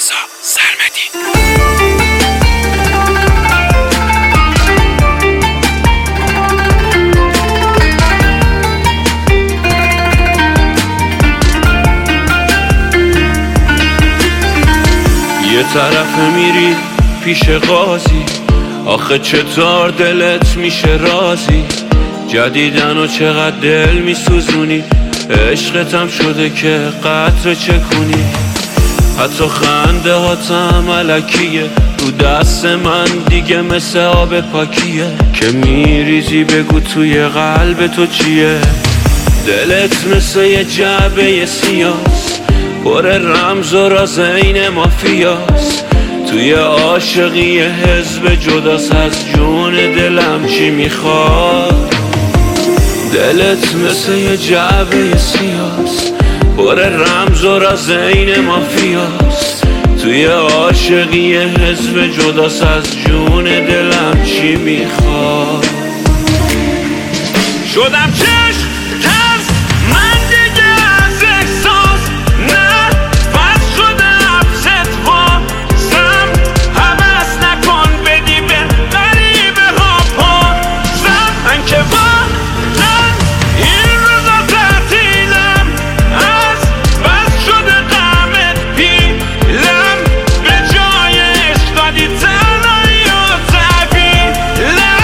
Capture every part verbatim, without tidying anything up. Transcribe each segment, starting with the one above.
رضا سرمدی. یه طرف میری پیش قاضی، آخه چطور دلت میشه راضی؟ جدیدن و چقدر دل میسوزونی، عشقتم شده که قطره چکونی. حتی خنده هاتم ملکیه، رو دست من دیگه مثل آب پاکیه. که میریزی بگو توی قلب تو چیه؟ دلت مثل یه جعبه سیاست، پر رمز و راز این مافیاست. توی عاشقی حزب جداست، از جون دلم چی میخواد؟ دلت مثل یه جعبه سیاست، پر رمز و راز این مافیاست. توی عاشقی حزب جداست، از جون دلم چی میخواد؟ شدم چشم ترس من دیگه از احساس، نه بس شده حبست واسم. حبس نکن بدی به غریبه ها پاسم. من که واقعا این روزا تعطیلم، از بس شده غمت پیلم. به جای عشق دادی تنهایی و تحویلم.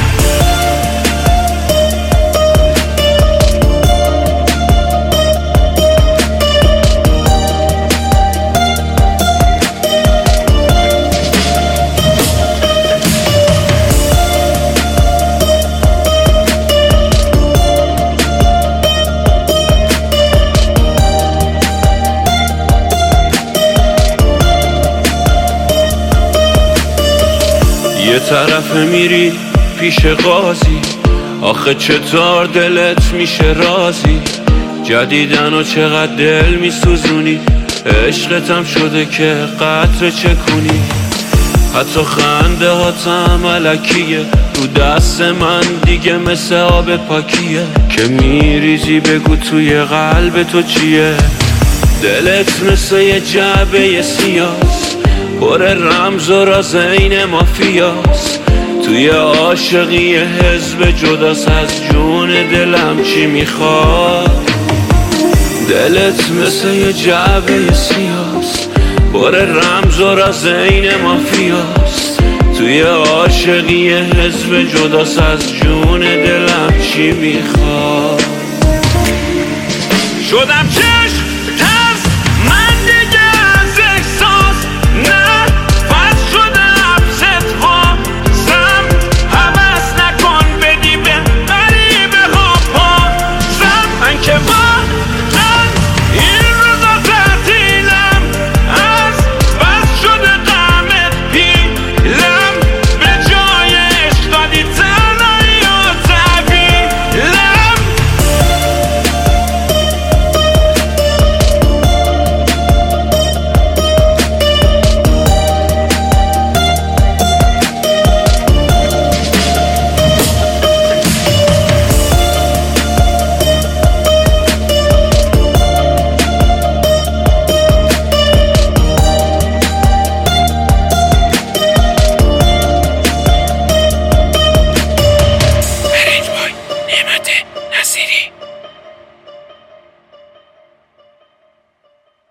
یه طرف میری پیش قاضی، آخه چطور دلت میشه راضی؟ جدیدن و چقدر دل میسوزونی، عشقتم شده که قطره چکونی. حتی خنده هاتم ملکیه، رو دست من دیگه مثل آب پاکیه. که میریزی بگو توی قلب تو چیه؟ دلت مثل یه جعبه سیاست، پر رمز و راز این مافیاست. توی عاشقی حزب جداست، از جون دلم چی میخواد؟ دلت مثل یه جعبه سیاست، پر رمز و راز این مافیاست. توی عاشقی حزب جداست، از جون دلم چی میخواد؟ شدم چشم